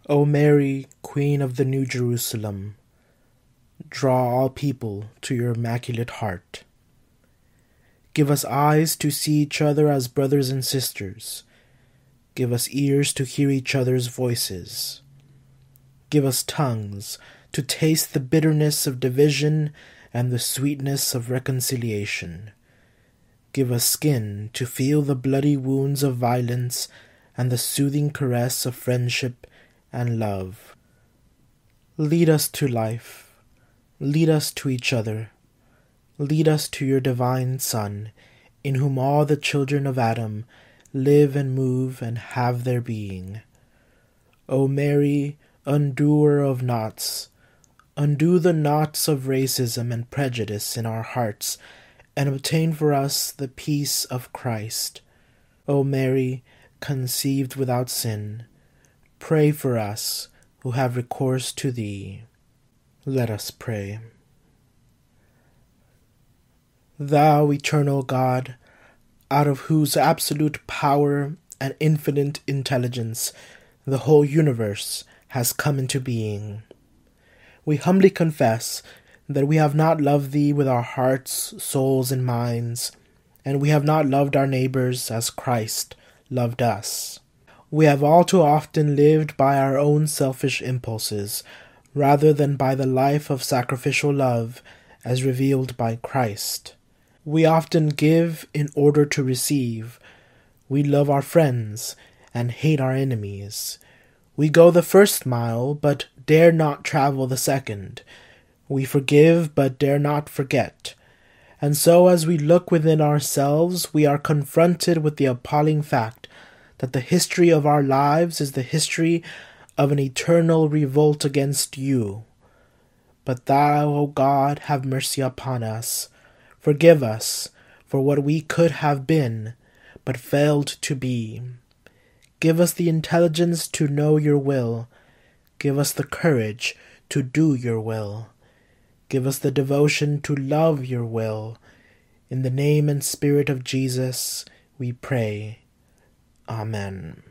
O Mary, Queen of the New Jerusalem, draw all people to your immaculate heart. Give us eyes to see each other as brothers and sisters. Give us ears to hear each other's voices. Give us tongues to taste the bitterness of division and the sweetness of reconciliation. Give us skin to feel the bloody wounds of violence and the soothing caress of friendship and love. Lead us to life. Lead us to each other. Lead us to your divine Son, in whom all the children of Adam live and move and have their being. O Mary, undoer of knots, undo the knots of racism and prejudice in our hearts, and obtain for us the peace of Christ. O Mary, conceived without sin, pray for us who have recourse to thee. Let us pray. Thou, eternal God, out of whose absolute power and infinite intelligence the whole universe has come into being, we humbly confess that we have not loved thee with our hearts, souls, and minds, and we have not loved our neighbors as Christ loved us. We have all too often lived by our own selfish impulses, rather than by the life of sacrificial love as revealed by Christ. We often give in order to receive. We love our friends and hate our enemies. We go the first mile, but dare not travel the second. We forgive, but dare not forget. And so as we look within ourselves, we are confronted with the appalling fact that the history of our lives is the history of an eternal revolt against you. But thou, O God, have mercy upon us. Forgive us for what we could have been, but failed to be. Give us the intelligence to know your will. Give us the courage to do your will. Give us the devotion to love your will. In the name and spirit of Jesus, we pray. Amen.